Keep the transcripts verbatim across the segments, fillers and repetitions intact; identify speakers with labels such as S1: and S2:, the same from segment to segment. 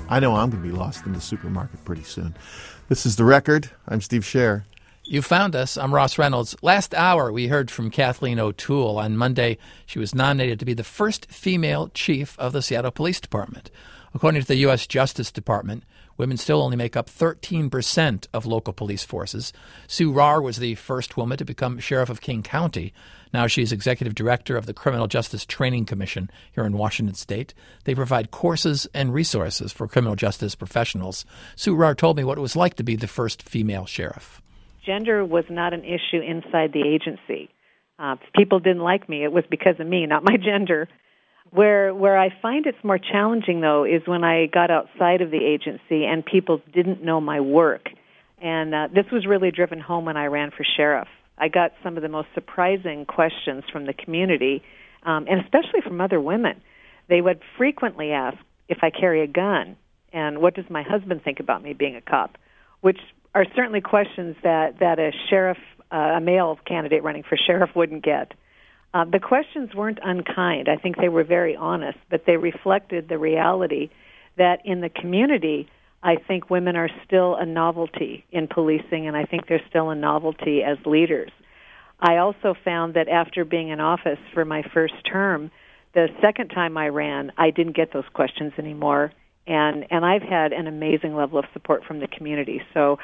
S1: I know I'm going to be lost in the supermarket pretty soon. This is The Record. I'm Steve Scher.
S2: You found us. I'm Ross Reynolds. Last hour, we heard from Kathleen O'Toole. On Monday, she was nominated to be the first female chief of the Seattle Police Department. According to the U S Justice Department, women still only make up thirteen percent of local police forces. Sue Rahr was the first woman to become sheriff of King County. Now she's executive director of the Criminal Justice Training Commission here in Washington State. They provide courses and resources for criminal justice professionals. Sue Rahr told me what it was like to be the first female sheriff.
S3: Gender was not an issue inside the agency. Uh, if people didn't like me, it was because of me, not my gender. Where where I find it's more challenging, though, is when I got outside of the agency and people didn't know my work. And uh, this was really driven home when I ran for sheriff. I got some of the most surprising questions from the community, um, and especially from other women. They would frequently ask if I carry a gun, and what does my husband think about me being a cop, which are certainly questions that, that a sheriff, uh, a male candidate running for sheriff wouldn't get. Uh, the questions weren't unkind. I think they were very honest, but they reflected the reality that in the community, I think women are still a novelty in policing, and I think they're still a novelty as leaders. I also found that after being in office for my first term, the second time I ran, I didn't get those questions anymore, and, and I've had an amazing level of support from the community. So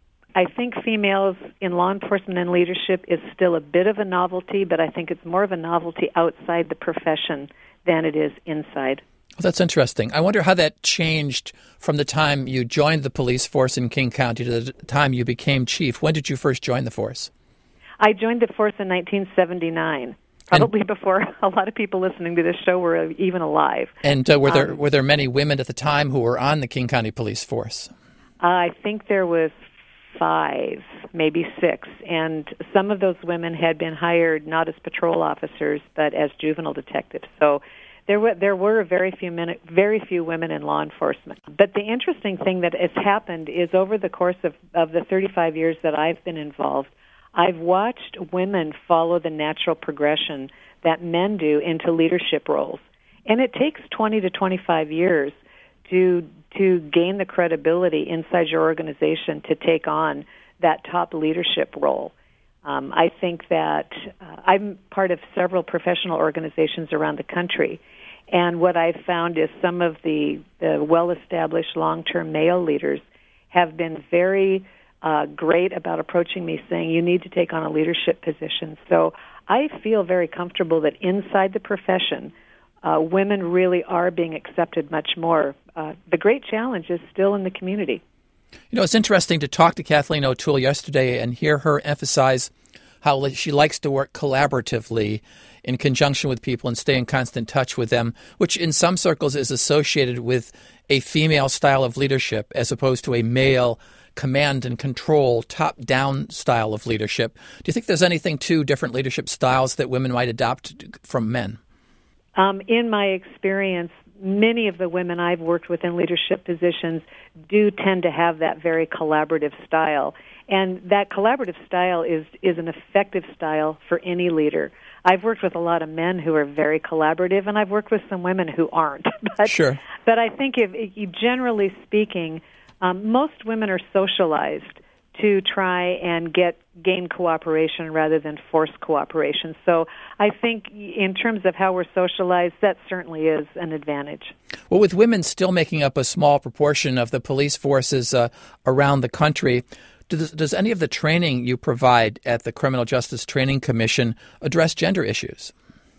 S3: I think females in law enforcement and leadership is still a bit of a novelty, but I think it's more of a novelty outside the profession than it is inside.
S2: Well, that's interesting. I wonder how that changed from the time you joined the police force in King County to the time you became chief. When did you first join the force?
S3: I joined the force in nineteen seventy-nine, probably and, before a lot of people listening to this show were even alive.
S2: And uh, were there
S3: um,
S2: were there many women at the time who were on the King County police force?
S3: I think there was five, maybe six, and some of those women had been hired not as patrol officers but as juvenile detectives. So there were there were very few men, very few women in law enforcement. But the interesting thing that has happened is over the course of, of the thirty-five years that I've been involved, I've watched women follow the natural progression that men do into leadership roles, and it takes twenty to twenty-five years to to gain the credibility inside your organization to take on that top leadership role. Um, I think that uh, I'm part of several professional organizations around the country, and what I've found is some of the, the well-established long-term male leaders have been very uh, great about approaching me saying, you need to take on a leadership position. So I feel very comfortable that inside the profession, Uh, women really are being accepted much more. Uh, the great challenge is still in the community.
S2: You know, it's interesting to talk to Kathleen O'Toole yesterday and hear her emphasize how she likes to work collaboratively in conjunction with people and stay in constant touch with them, which in some circles is associated with a female style of leadership as opposed to a male command and control, top-down style of leadership. Do you think there's anything to different leadership styles that women might adopt from men?
S3: Um, in my experience, many of the women I've worked with in leadership positions do tend to have that very collaborative style. And that collaborative style is, is an effective style for any leader. I've worked with a lot of men who are very collaborative, and I've worked with some women who aren't. But,
S2: sure.
S3: But I think, if, if generally speaking, um, most women are socialized to try and get gain cooperation rather than force cooperation. So I think in terms of how we're socialized, that certainly is an advantage.
S2: Well, with women still making up a small proportion of the police forces uh, around the country, does, does any of the training you provide at the Criminal Justice Training Commission address gender issues?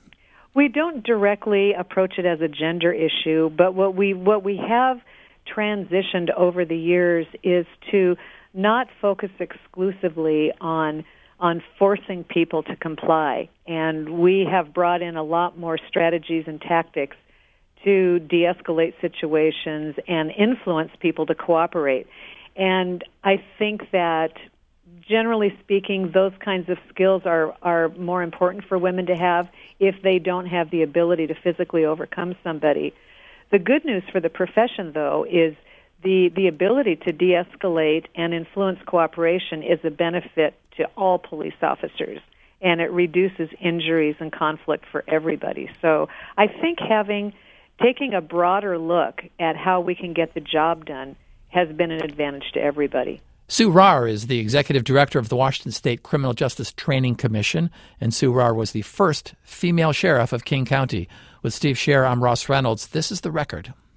S3: We don't directly approach it as a gender issue, but what we what we have transitioned over the years is to not focus exclusively on on forcing people to comply. And we have brought in a lot more strategies and tactics to de-escalate situations and influence people to cooperate. And I think that, generally speaking, those kinds of skills are, are more important for women to have if they don't have the ability to physically overcome somebody. The good news for the profession, though, is the, the ability to de-escalate and influence cooperation is a benefit to all police officers, and it reduces injuries and conflict for everybody. So I think having taking a broader look at how we can get the job done has been an advantage to everybody.
S2: Sue Rahr is the executive director of the Washington State Criminal Justice Training Commission, and Sue Rahr was the first female sheriff of King County. With Steve Scher, I'm Ross Reynolds. This is The Record.